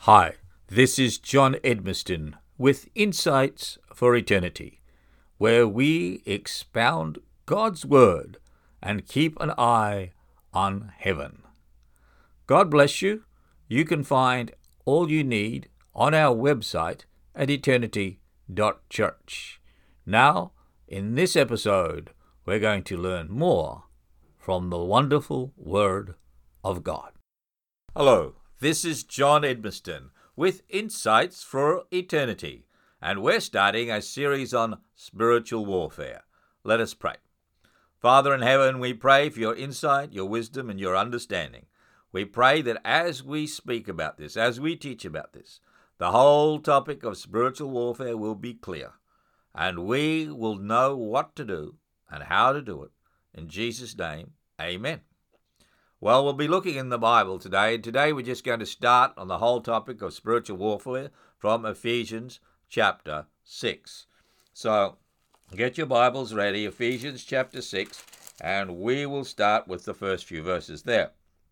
Hi, this is John Edmiston with Insights for Eternity, where we expound God's Word and keep an eye on heaven. God bless you. You can find all you need on our website at eternity.church. Now, in this episode, we're going to learn more from the wonderful Word of God. Hello. This is John Edmiston with Insights for Eternity, and we're starting a series on spiritual warfare. Let us pray. Father in heaven, we pray for your insight, your wisdom, and your understanding. We pray that as we speak about this, as we teach about this, the whole topic of spiritual warfare will be clear, and we will know what to do and how to do it. In Jesus' name, amen. Well, we'll be looking in the Bible today, and today we're just going to start on the whole topic of spiritual warfare from Ephesians chapter 6. So, get your Bibles ready, Ephesians chapter 6, and we will start with the first few verses there.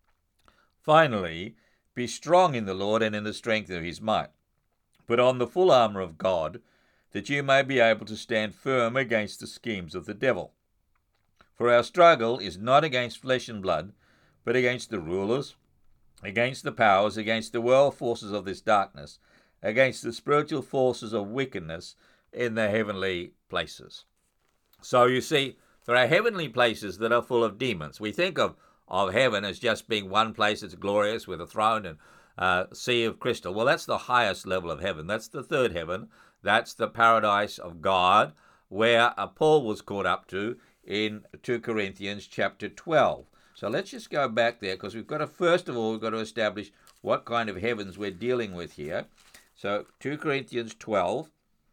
Finally, be strong in the Lord and in the strength of his might. Put on the full armor of God, that you may be able to stand firm against the schemes of the devil. For our struggle is not against flesh and blood, but against the rulers, against the powers, against the world forces of this darkness, against the spiritual forces of wickedness in the heavenly places. So you see, there are heavenly places that are full of demons. We think of heaven as just being one place that's glorious with a throne and sea of crystal. Well, that's the highest level of heaven. That's the third heaven. That's the paradise of God, where Paul was caught up to in 2 Corinthians chapter 12. So let's just go back there, because we've got to establish what kind of heavens we're dealing with here. So 2 Corinthians 12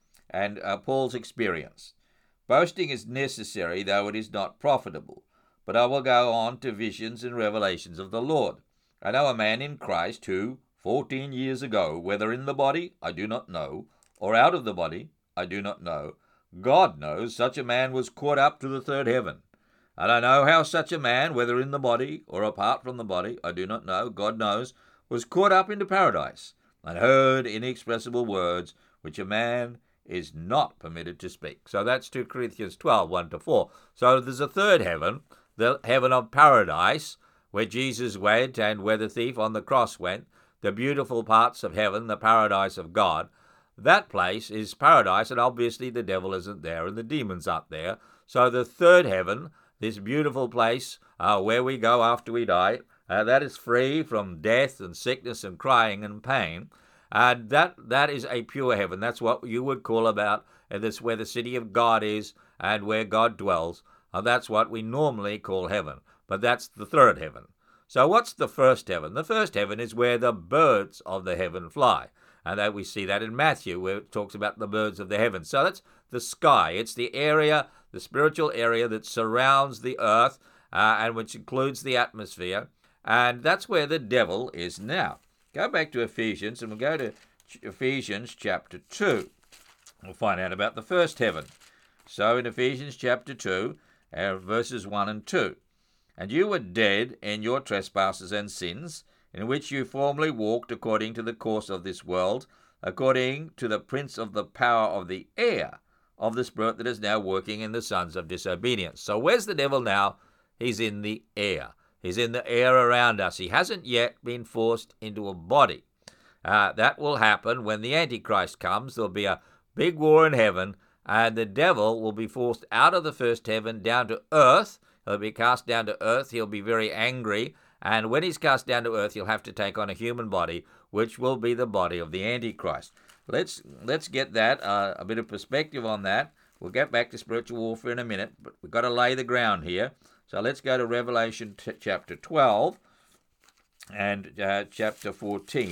and Paul's experience. Boasting is necessary, though it is not profitable. But I will go on to visions and revelations of the Lord. I know a man in Christ who, 14 years ago, whether in the body, I do not know, or out of the body, I do not know, God knows, such a man was caught up to the third heaven. And I know how such a man, whether in the body or apart from the body, I do not know, God knows, was caught up into paradise, and heard inexpressible words, which a man is not permitted to speak. So that's 2 Corinthians 12, 1-4. So there's a third heaven, the heaven of paradise, where Jesus went and where the thief on the cross went, the beautiful parts of heaven, the paradise of God. That place is paradise, and obviously the devil isn't there and the demons aren't there. So the third heaven, this beautiful place where we go after we die, that is free from death and sickness and crying and pain. And that is a pure heaven. That's what you would call about, and that's where the city of God is and where God dwells. That's what we normally call heaven. But that's the third heaven. So what's the first heaven? The first heaven is where the birds of the heaven fly. And that we see that in Matthew, where it talks about the birds of the heaven. So that's the sky. It's the area, the spiritual area that surrounds the earth and which includes the atmosphere. And that's where the devil is now. Go back to Ephesians, and we'll go to Ephesians chapter 2. We'll find out about the first heaven. So in Ephesians chapter 2, verses 1 and 2. And you were dead in your trespasses and sins, in which you formerly walked according to the course of this world, according to the prince of the power of the air, of the spirit that is now working in the sons of disobedience. So where's the devil now? He's in the air. He's in the air around us. He hasn't yet been forced into a body. That will happen when the Antichrist comes. There'll be a big war in heaven, and the devil will be forced out of the first heaven down to earth. He'll be cast down to earth. He'll be very angry. And when he's cast down to earth, he'll have to take on a human body, which will be the body of the Antichrist. Let's get that, a bit of perspective on that. We'll get back to spiritual warfare in a minute, but we've got to lay the ground here. So let's go to Revelation chapter 12 and chapter 14.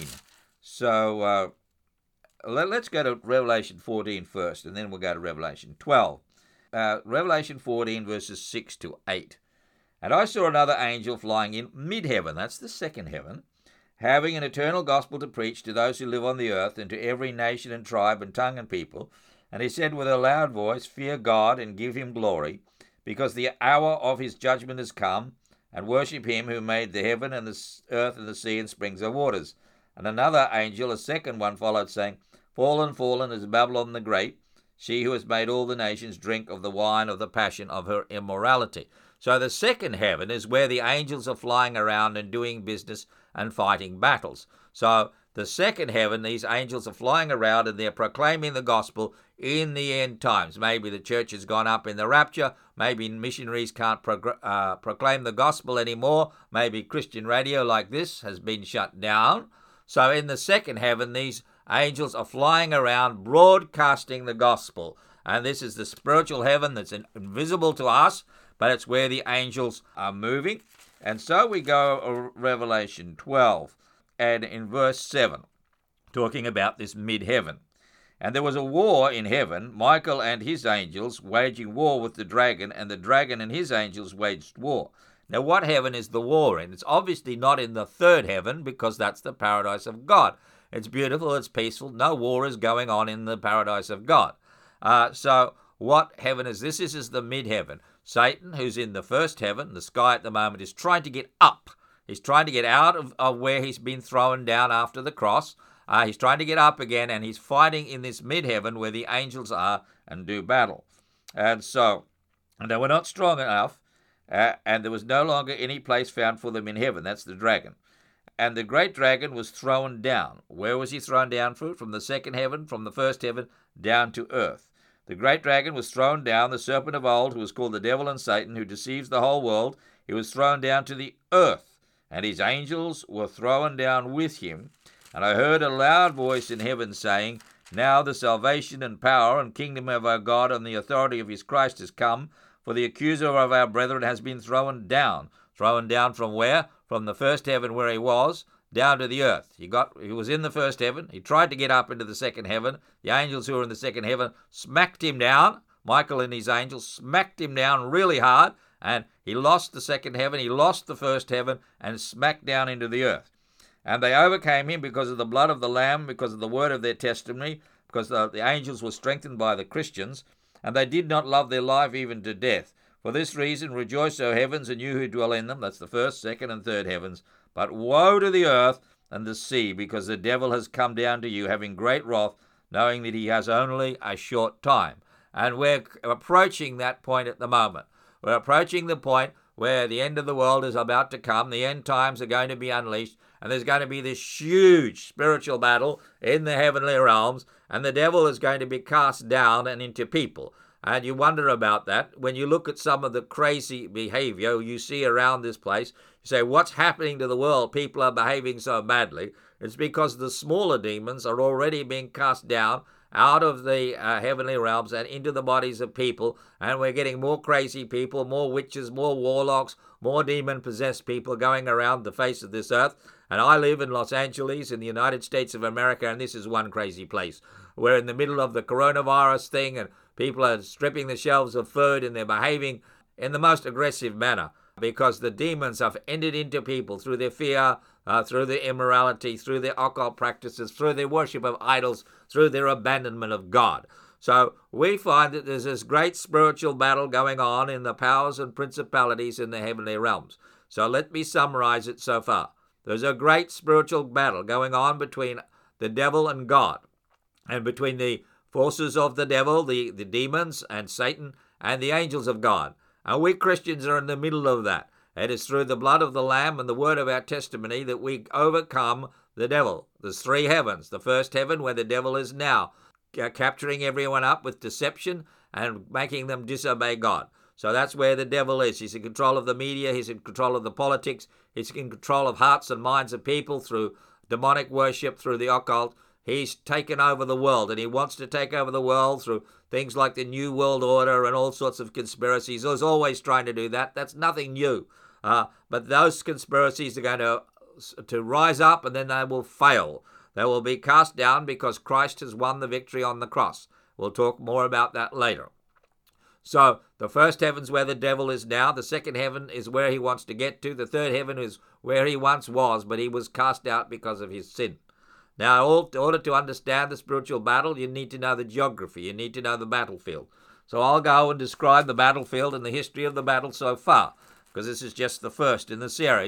So let's go to Revelation 14 first, and then we'll go to Revelation 12. Revelation 14, verses 6-8. And I saw another angel flying in mid-heaven, that's the second heaven, having an eternal gospel to preach to those who live on the earth, and to every nation and tribe and tongue and people. And he said with a loud voice, Fear God and give him glory, because the hour of his judgment has come, and worship him who made the heaven and the earth and the sea and springs of waters. And another angel, a second one, followed, saying, Fallen, fallen is Babylon the Great, she who has made all the nations drink of the wine of the passion of her immorality. So the second heaven is where the angels are flying around and doing business and fighting battles. So the second heaven, these angels are flying around and they're proclaiming the gospel in the end times. Maybe the church has gone up in the rapture. Maybe missionaries can't proclaim the gospel anymore. Maybe Christian radio like this has been shut down. So in the second heaven, these angels are flying around broadcasting the gospel. And this is the spiritual heaven that's invisible to us, but it's where the angels are moving. And so we go to Revelation 12 and in verse 7, talking about this mid-heaven. And there was a war in heaven, Michael and his angels waging war with the dragon, and the dragon and his angels waged war. Now, what heaven is the war in? It's obviously not in the third heaven, because that's the paradise of God. It's beautiful, it's peaceful, no war is going on in the paradise of God. So what heaven is this? This is the mid-heaven. Satan, who's in the first heaven, the sky at the moment, is trying to get up. He's trying to get out of where he's been thrown down after the cross. He's trying to get up again, and he's fighting in this mid-heaven where the angels are and do battle. And they were not strong enough, and there was no longer any place found for them in heaven. That's the dragon. And the great dragon was thrown down. Where was he thrown down from the second heaven, from the first heaven, down to earth. The great dragon was thrown down, the serpent of old, who was called the devil and Satan, who deceives the whole world. He was thrown down to the earth, and his angels were thrown down with him. And I heard a loud voice in heaven saying, Now the salvation and power and kingdom of our God and the authority of his Christ has come, for the accuser of our brethren has been thrown down. Thrown down from where? From the first heaven where he was, down to the earth. He was in the first heaven. He tried to get up into the second heaven. The angels who were in the second heaven smacked him down. Michael and his angels smacked him down really hard, and he lost the second heaven. He lost the first heaven and smacked down into the earth. And they overcame him because of the blood of the Lamb, because of the word of their testimony, because the angels were strengthened by the Christians, and they did not love their life even to death. For this reason, rejoice, O heavens, and you who dwell in them. That's the first, second, and third heavens. But woe to the earth and the sea, because the devil has come down to you, having great wrath, knowing that he has only a short time. And we're approaching that point at the moment. We're approaching the point where the end of the world is about to come. The end times are going to be unleashed, and there's going to be this huge spiritual battle in the heavenly realms, and the devil is going to be cast down and into people. And you wonder about that. When you look at some of the crazy behavior you see around this place, you say, what's happening to the world? People are behaving so badly. It's because the smaller demons are already being cast down out of the heavenly realms and into the bodies of people. And we're getting more crazy people, more witches, more warlocks, more demon-possessed people going around the face of this earth. And I live in Los Angeles in the United States of America, and this is one crazy place. We're in the middle of the coronavirus thing, and people are stripping the shelves of food, and they're behaving in the most aggressive manner because the demons have entered into people through their fear, through their immorality, through their occult practices, through their worship of idols, through their abandonment of God. So we find that there's this great spiritual battle going on in the powers and principalities in the heavenly realms. So let me summarize it so far. There's a great spiritual battle going on between the devil and God, and between the forces of the devil, the demons and Satan, and the angels of God. And we Christians are in the middle of that. It is through the blood of the Lamb and the word of our testimony that we overcome the devil. There's three heavens. The first heaven, where the devil is now, capturing everyone up with deception and making them disobey God. So that's where the devil is. He's in control of the media. He's in control of the politics. He's in control of hearts and minds of people through demonic worship, through the occult. He's taken over the world, and he wants to take over the world through things like the New World Order and all sorts of conspiracies. He's always trying to do that. That's nothing new. But those conspiracies are going to rise up, and then they will fail. They will be cast down because Christ has won the victory on the cross. We'll talk more about that later. So the first heaven's where the devil is now. The second heaven is where he wants to get to. The third heaven is where he once was, but he was cast out because of his sin. Now, in order to understand the spiritual battle, you need to know the geography. You need to know the battlefield. So I'll go and describe the battlefield and the history of the battle so far, because this is just the first in the series.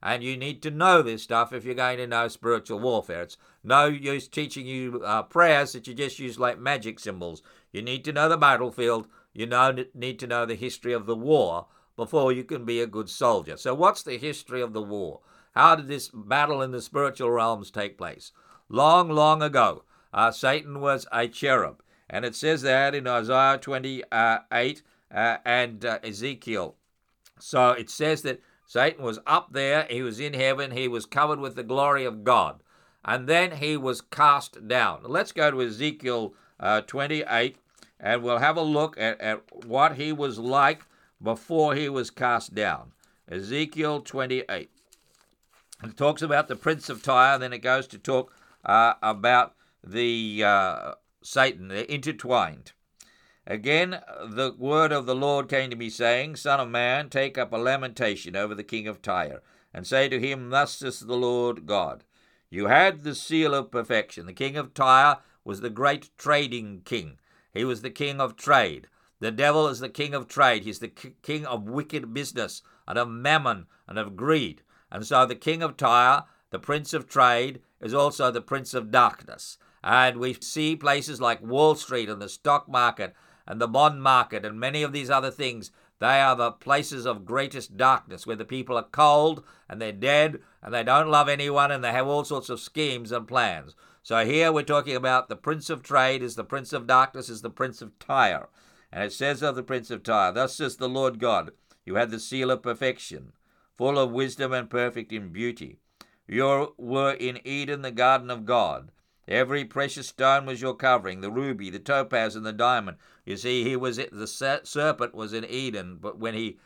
And you need to know this stuff if you're going to know spiritual warfare. It's no use teaching you prayers that you just use like magic symbols. You need to know the battlefield. You need to know the history of the war before you can be a good soldier. So what's the history of the war? How did this battle in the spiritual realms take place? Long, long ago, Satan was a cherub. And it says that in Isaiah 28 and Ezekiel. So it says that Satan was up there, he was in heaven, he was covered with the glory of God. And then he was cast down. Let's go to Ezekiel 28, and we'll have a look at what he was like before he was cast down. Ezekiel 28. It talks about the prince of Tyre, and then it goes to talk about the Satan. They're intertwined. Again, the word of the Lord came to me, saying, Son of man, take up a lamentation over the king of Tyre, and say to him, Thus says the Lord God, you had the seal of perfection. The king of Tyre was the great trading king. He was the king of trade. The devil is the king of trade. He's the king of wicked business and of mammon and of greed. And so the king of Tyre, the prince of trade, is also the prince of darkness. And we see places like Wall Street and the stock market and the bond market and many of these other things. They are the places of greatest darkness where the people are cold and they're dead and they don't love anyone and they have all sorts of schemes and plans. So here we're talking about the prince of trade is the prince of darkness, is the prince of Tyre. And it says of the prince of Tyre, Thus says the Lord God, you had the seal of perfection, full of wisdom and perfect in beauty. You were in Eden, the garden of God. Every precious stone was your covering, the ruby, the topaz, and the diamond. You see, the serpent was in Eden, but when he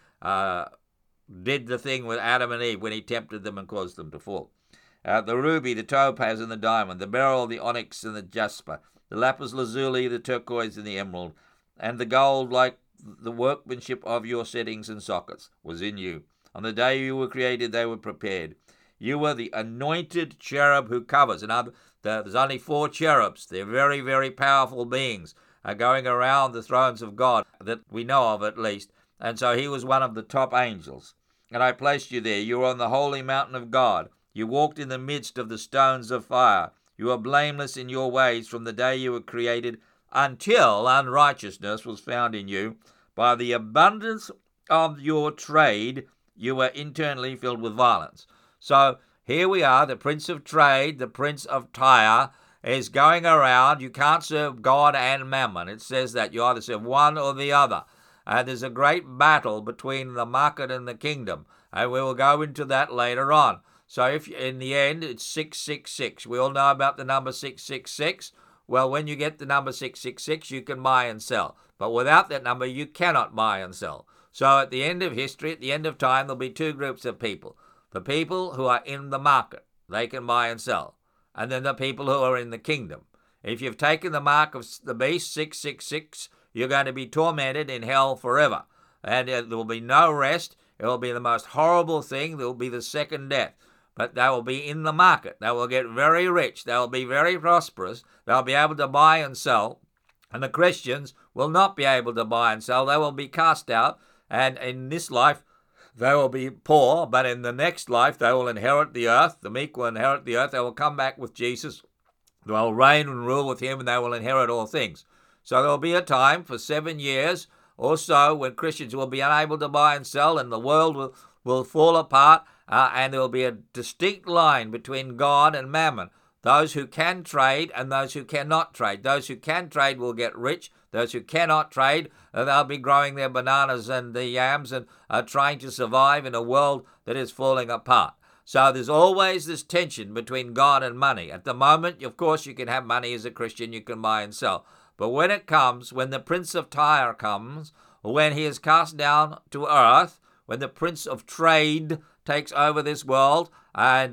did the thing with Adam and Eve, when he tempted them and caused them to fall. The ruby, the topaz, and the diamond, the beryl, the onyx, and the jasper, the lapis lazuli, the turquoise, and the emerald, and the gold like the workmanship of your settings and sockets was in you. On the day you were created, they were prepared. You were the anointed cherub who covers. And there's only 4 cherubs. They're very, very powerful beings going around the thrones of God that we know of at least. And so he was one of the top angels. And I placed you there. You were on the holy mountain of God. You walked in the midst of the stones of fire. You were blameless in your ways from the day you were created until unrighteousness was found in you. By the abundance of your trade, you were internally filled with violence. So here we are, the prince of trade, the prince of Tyre, is going around. You can't serve God and mammon. It says that you either serve one or the other. And there's a great battle between the market and the kingdom. And we will go into that later on. So if in the end, it's 666. We all know about the number 666. Well, when you get the number 666, you can buy and sell. But without that number, you cannot buy and sell. So at the end of history, at the end of time, there'll be 2 groups of people. The people who are in the market, they can buy and sell. And then the people who are in the kingdom. If you've taken the mark of the beast, 666, you're going to be tormented in hell forever. And there will be no rest. It will be the most horrible thing. There will be the second death. But they will be in the market. They will get very rich. They will be very prosperous. They'll be able to buy and sell. And the Christians will not be able to buy and sell. They will be cast out. And in this life, they will be poor, but in the next life they will inherit the earth. The meek will inherit the earth. They will come back with Jesus. They will reign and rule with him, and they will inherit all things. So there will be a time for 7 years or so when Christians will be unable to buy and sell, and the world will fall apart, and there will be a distinct line between God and mammon. Those who can trade and those who cannot trade. Those who can trade will get rich. Those who cannot trade, they'll be growing their bananas and the yams and trying to survive in a world that is falling apart. So there's always this tension between God and money. At the moment, of course, you can have money as a Christian, you can buy and sell. But when it comes, when the prince of Tyre comes, when he is cast down to earth, when the prince of trade takes over this world, and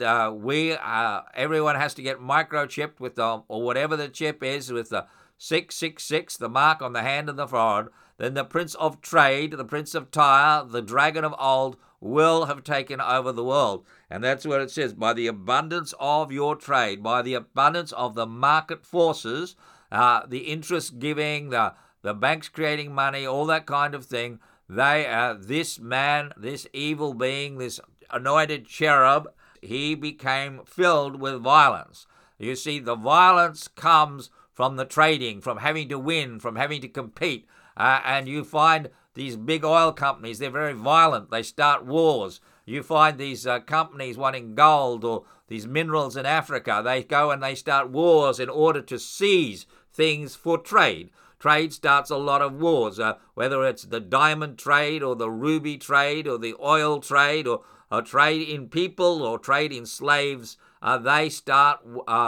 everyone has to get microchipped with or whatever the chip is, with the 666, the mark on the hand and the forehead, then the prince of trade, the prince of Tyre, the dragon of old, will have taken over the world. And that's what it says, by the abundance of your trade, by the abundance of the market forces, the interest giving, the banks creating money, all that kind of thing, this man, this evil being, this anointed cherub, he became filled with violence. You see, the violence comes from the trading, from having to win, from having to compete. And you find these big oil companies, they're very violent. They start wars. You find these companies wanting gold or these minerals in Africa. They go and they start wars in order to seize things for trade. Trade starts a lot of wars, whether it's the diamond trade or the ruby trade or the oil trade or trade in people or trade in slaves. They start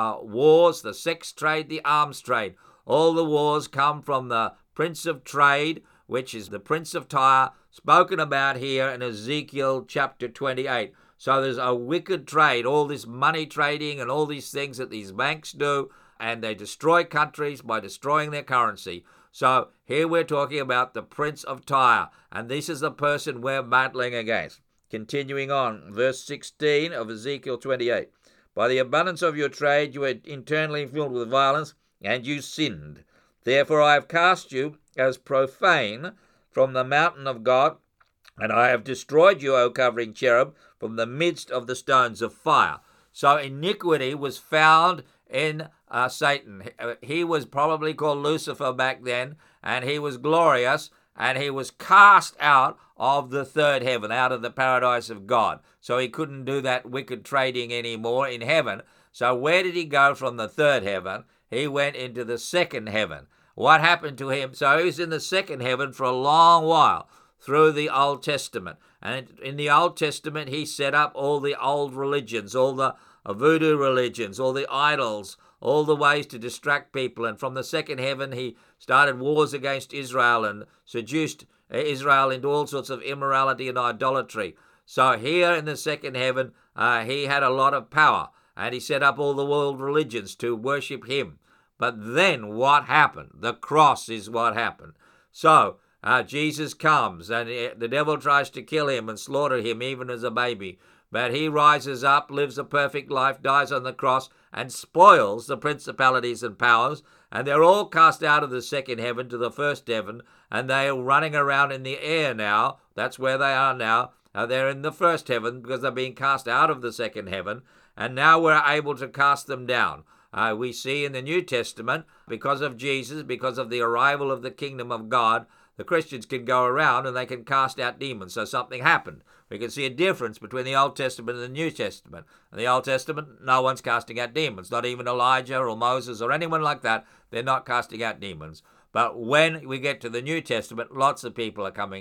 wars, the sex trade, the arms trade. All the wars come from the Prince of Trade, which is the Prince of Tyre, spoken about here in Ezekiel chapter 28. So there's a wicked trade, all this money trading and all these things that these banks do, and they destroy countries by destroying their currency. So here we're talking about the Prince of Tyre, and this is the person we're battling against. Continuing on, verse 16 of Ezekiel 28. By the abundance of your trade you were internally filled with violence, and you sinned. Therefore I have cast you as profane from the mountain of God, and I have destroyed you, O covering cherub, from the midst of the stones of fire. So iniquity was found in Satan. He was probably called Lucifer back then, and he was glorious, and he was cast out of the third heaven, out of the paradise of God. So he couldn't do that wicked trading anymore in heaven. So where did he go from the third heaven? He went into the second heaven. What happened to him? So he was in the second heaven for a long while through the Old Testament. And in the Old Testament, he set up all the old religions, all the voodoo religions, all the idols, all the ways to distract people. And from the second heaven, he started wars against Israel and seduced Israel into all sorts of immorality and idolatry. So here in the second heaven, he had a lot of power, and he set up all the world religions to worship him. But then what happened? The cross is what happened. So Jesus comes, and the devil tries to kill him and slaughter him even as a baby. But he rises up, lives a perfect life, dies on the cross, and spoils the principalities and powers. And they're all cast out of the second heaven to the first heaven, and they are running around in the air now. That's where they are now. They're in the first heaven because they're being cast out of the second heaven, and now we're able to cast them down. We see in the New Testament, because of Jesus, because of the arrival of the kingdom of God, the Christians can go around and they can cast out demons. So something happened. We can see a difference between the Old Testament and the New Testament. In the Old Testament, no one's casting out demons, not even Elijah or Moses or anyone like that. They're not casting out demons. But when we get to the New Testament, lots of people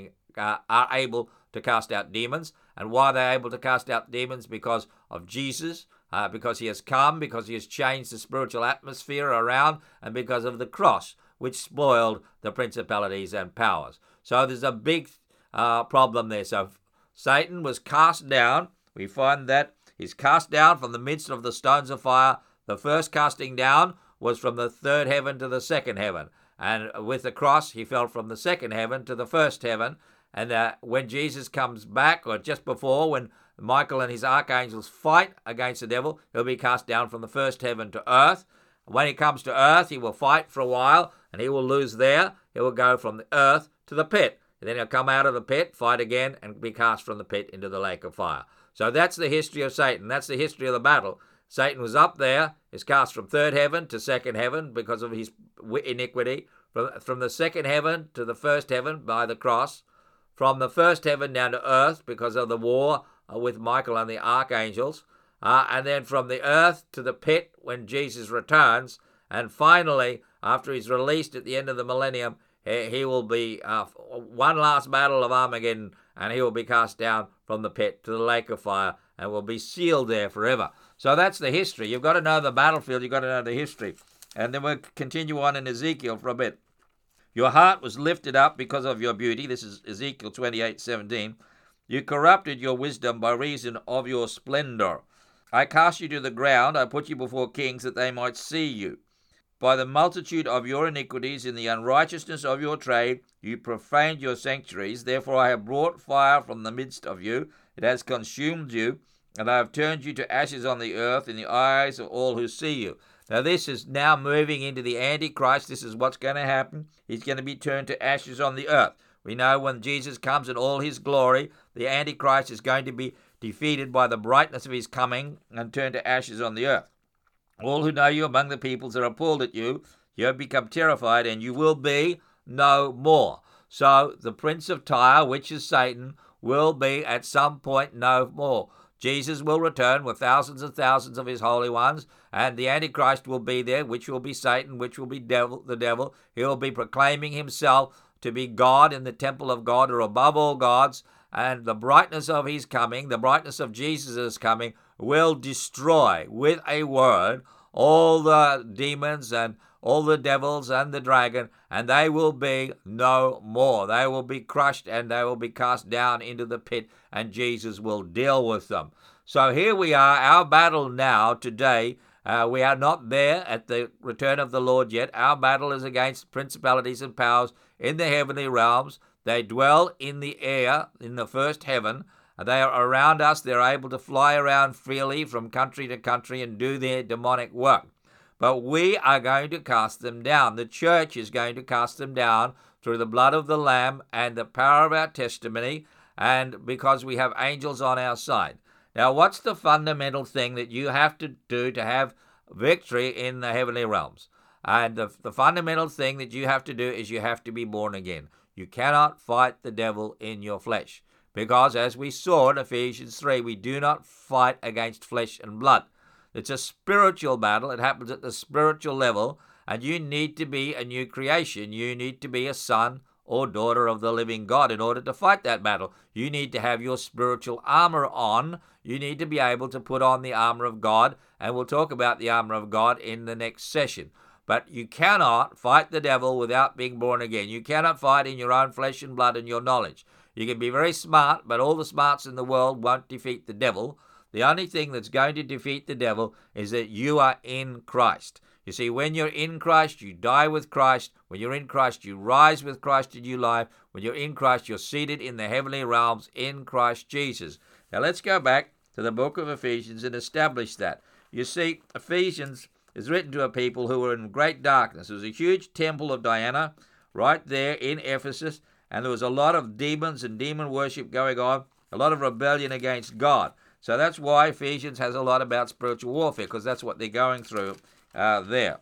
are able to cast out demons. And why are they able to cast out demons? Because of Jesus, because he has come, because he has changed the spiritual atmosphere around, and because of the cross, which spoiled the principalities and powers. So there's a big problem there. So Satan was cast down. We find that he's cast down from the midst of the stones of fire. The first casting down was from the third heaven to the second heaven. And with the cross, he fell from the second heaven to the first heaven. And when Jesus comes back, or just before, when Michael and his archangels fight against the devil, he'll be cast down from the first heaven to earth. When he comes to earth, he will fight for a while, and he will lose there. He will go from the earth to the pit. And then he'll come out of the pit, fight again, and be cast from the pit into the lake of fire. So that's the history of Satan. That's the history of the battle. Satan was up there, is cast from third heaven to second heaven because of his iniquity. From the second heaven to the first heaven by the cross. From the first heaven down to earth because of the war with Michael and the archangels. And then from the earth to the pit when Jesus returns. And finally, after he's released at the end of the millennium, he will be one last battle of Armageddon, and he will be cast down from the pit to the lake of fire and will be sealed there forever. So that's the history. You've got to know the battlefield. You've got to know the history. And then we'll continue on in Ezekiel for a bit. Your heart was lifted up because of your beauty. This is Ezekiel 28:17. You corrupted your wisdom by reason of your splendor. I cast you to the ground. I put you before kings that they might see you. By the multitude of your iniquities in the unrighteousness of your trade, you profaned your sanctuaries. Therefore I have brought fire from the midst of you. It has consumed you, and I have turned you to ashes on the earth in the eyes of all who see you. Now this is now moving into the Antichrist. This is what's going to happen. He's going to be turned to ashes on the earth. We know when Jesus comes in all his glory, the Antichrist is going to be defeated by the brightness of his coming and turned to ashes on the earth. All who know you among the peoples are appalled at you. You have become terrified, and you will be no more. So the prince of Tyre, which is Satan, will be at some point no more. Jesus will return with thousands and thousands of his holy ones, and the Antichrist will be there, which will be Satan, which will be the devil. He will be proclaiming himself to be God in the temple of God, or above all gods, and the brightness of his coming, the brightness of Jesus' coming, will destroy with a word all the demons and all the devils and the dragon, and they will be no more. They will be crushed and they will be cast down into the pit, and Jesus will deal with them. So here we are, our battle now, today. We are not there at the return of the Lord yet. Our battle is against principalities and powers in the heavenly realms. They dwell in the air, in the first heaven. They are around us. They're able to fly around freely from country to country and do their demonic work. But we are going to cast them down. The church is going to cast them down through the blood of the Lamb and the power of our testimony, and because we have angels on our side. Now, what's the fundamental thing that you have to do to have victory in the heavenly realms? And the fundamental thing that you have to do is you have to be born again. You cannot fight the devil in your flesh, because as we saw in Ephesians 3, we do not fight against flesh and blood. It's a spiritual battle. It happens at the spiritual level, and you need to be a new creation. You need to be a son or daughter of the living God in order to fight that battle. You need to have your spiritual armor on. You need to be able to put on the armor of God, and we'll talk about the armor of God in the next session. But you cannot fight the devil without being born again. You cannot fight in your own flesh and blood and your knowledge. You can be very smart, but all the smarts in the world won't defeat the devil. The only thing that's going to defeat the devil is that you are in Christ. You see, when you're in Christ, you die with Christ. When you're in Christ, you rise with Christ in new life. When you're in Christ, you're seated in the heavenly realms in Christ Jesus. Now let's go back to the book of Ephesians and establish that. You see, Ephesians is written to a people who were in great darkness. There was a huge temple of Diana right there in Ephesus, and there was a lot of demons and demon worship going on, a lot of rebellion against God. So that's why Ephesians has a lot about spiritual warfare, because that's what they're going through there.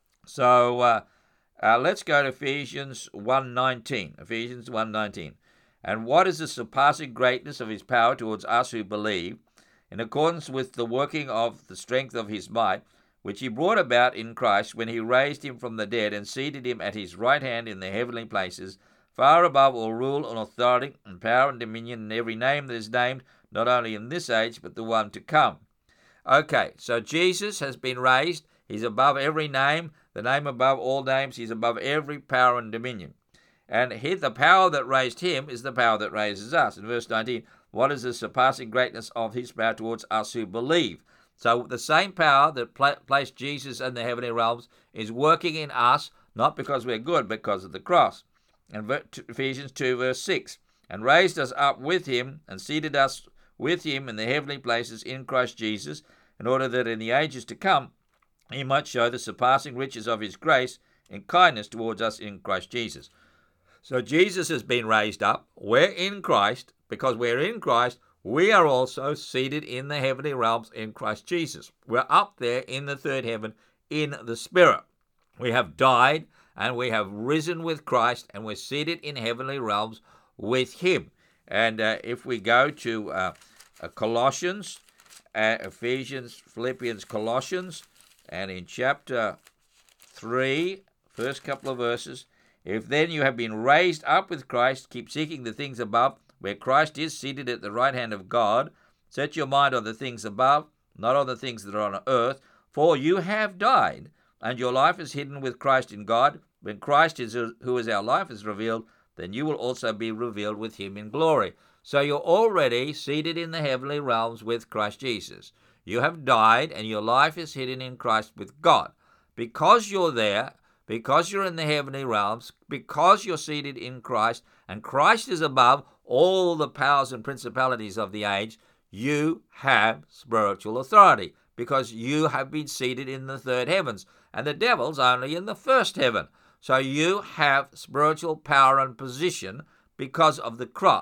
So let's go to Ephesians 1:19. Ephesians 1:19. And what is the surpassing greatness of his power towards us who believe, in accordance with the working of the strength of his might, which he brought about in Christ when he raised him from the dead and seated him at his right hand in the heavenly places, far above all rule and authority and power and dominion and every name that is named, not only in this age, but the one to come. Okay, so Jesus has been raised. He's above every name, the name above all names. He's above every power and dominion. And the power that raised him is the power that raises us. In verse 19, what is the surpassing greatness of his power towards us who believe? So the same power that placed Jesus in the heavenly realms is working in us, not because we're good, but because of the cross. And Ephesians 2, verse 6, and raised us up with him and seated us with him in the heavenly places in Christ Jesus, in order that in the ages to come he might show the surpassing riches of his grace in kindness towards us in Christ Jesus. So Jesus has been raised up. We're in Christ. Because we're in Christ, we are also seated in the heavenly realms in Christ Jesus. We're up there in the third heaven in the Spirit. We have died and we have risen with Christ, and we're seated in heavenly realms with him. And if we go to Colossians, Ephesians, Philippians, Colossians, and in chapter 3, first couple of verses, if then you have been raised up with Christ, keep seeking the things above, where Christ is seated at the right hand of God. Set your mind on the things above, not on the things that are on earth, for you have died, and your life is hidden with Christ in God. When Christ, who is our life, is revealed, then you will also be revealed with him in glory. So you're already seated in the heavenly realms with Christ Jesus. You have died, and your life is hidden in Christ with God. Because you're there, because you're in the heavenly realms, because you're seated in Christ, and Christ is above all the powers and principalities of the age, you have spiritual authority, because you have been seated in the third heavens, and the devil's only in the first heaven. So you have spiritual power and position because of the cross.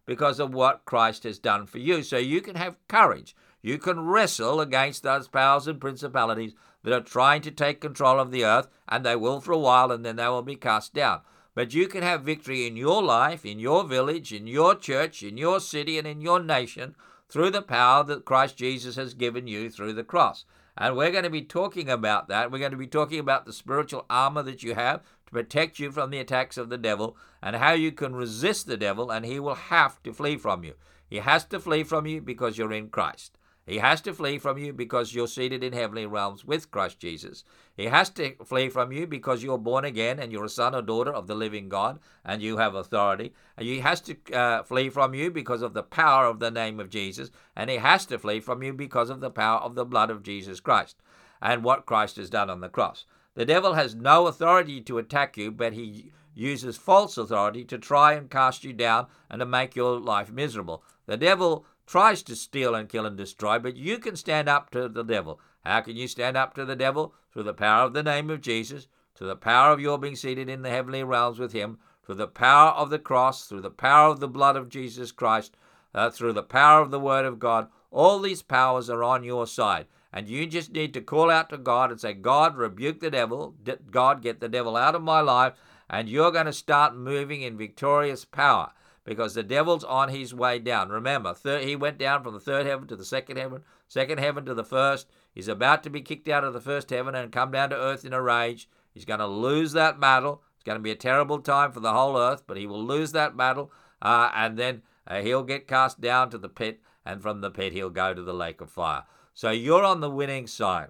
because of what Christ has done for you. So you can have courage. You can wrestle against those powers and principalities that are trying to take control of the earth, and they will for a while, and then they will be cast down. But you can have victory in your life, in your village, in your church, in your city, and in your nation through the power that Christ Jesus has given you through the cross. And we're going to be talking about that. We're going to be talking about the spiritual armor that you have to protect you from the attacks of the devil, and how you can resist the devil, and he will have to flee from you. He has to flee from you because you're in Christ. He has to flee from you because you're seated in heavenly realms with Christ Jesus. He has to flee from you because you're born again and you're a son or daughter of the living God and you have authority. And he has to flee from you because of the power of the name of Jesus. And he has to flee from you because of the power of the blood of Jesus Christ and what Christ has done on the cross. The devil has no authority to attack you, but he uses false authority to try and cast you down and to make your life miserable. The devil tries to steal and kill and destroy, but you can stand up to the devil. How can you stand up to the devil? Through the power of the name of Jesus, through the power of your being seated in the heavenly realms with him, through the power of the cross, through the power of the blood of Jesus Christ, through the power of the word of God. All these powers are on your side, and you just need to call out to God and say, God, rebuke the devil. God, get the devil out of my life, and you're going to start moving in victorious power, because the devil's on his way down. Remember, he went down from the third heaven to the second heaven to the first. He's about to be kicked out of the first heaven and come down to earth in a rage. He's going to lose that battle. It's going to be a terrible time for the whole earth, but he will lose that battle, and then he'll get cast down to the pit, and from the pit he'll go to the lake of fire. So you're on the winning side.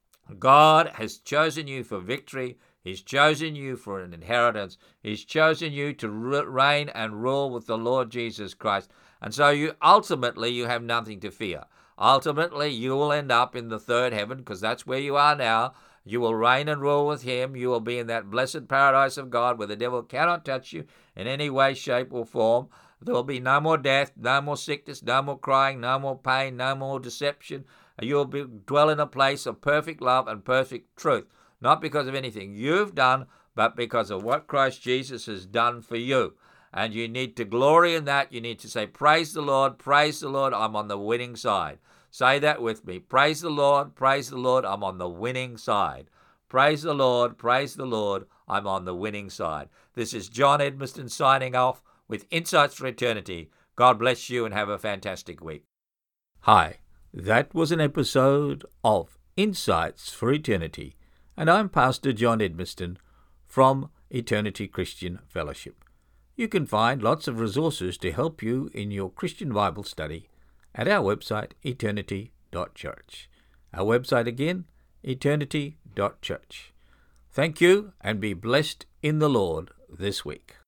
God has chosen you for victory. He's chosen you for an inheritance. He's chosen you to reign and rule with the Lord Jesus Christ. And so you have nothing to fear. Ultimately, you will end up in the third heaven, because that's where you are now. You will reign and rule with him. You will be in that blessed paradise of God where the devil cannot touch you in any way, shape, or form. There will be no more death, no more sickness, no more crying, no more pain, no more deception. You will dwell in a place of perfect love and perfect truth. Not because of anything you've done, but because of what Christ Jesus has done for you. And you need to glory in that. You need to say, praise the Lord, I'm on the winning side. Say that with me. Praise the Lord, I'm on the winning side. Praise the Lord, I'm on the winning side. This is John Edmiston signing off with Insights for Eternity. God bless you and have a fantastic week. Hi, that was an episode of Insights for Eternity. And I'm Pastor John Edmiston from Eternity Christian Fellowship. You can find lots of resources to help you in your Christian Bible study at our website, eternity.church. Our website again, eternity.church. Thank you, and be blessed in the Lord this week.